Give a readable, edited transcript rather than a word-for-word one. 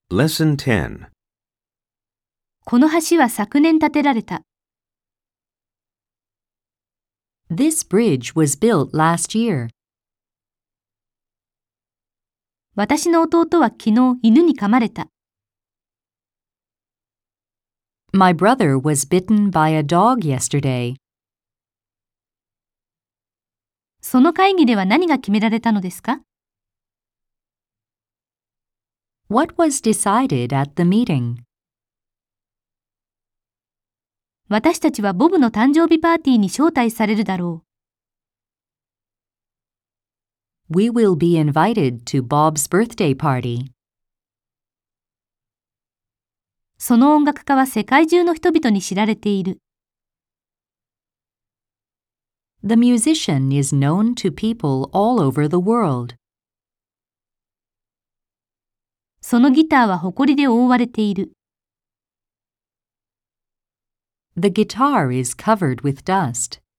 Lesson 10. この橋は昨年建てられた。 This bridge was built last year. 私の弟は昨日犬に噛まれた。 My brother was bitten by a dog yesterday. その会議では何が決められたのですか？ What was decided at the meeting? 私たちはボブの誕生日パーティーに招待されるだろう。 We will be invited to Bob's birthday party. その音楽家は世界中の人々に知られている。 The musician is known to people all over the world. そのギターは埃で覆われている。 The guitar is covered with dust.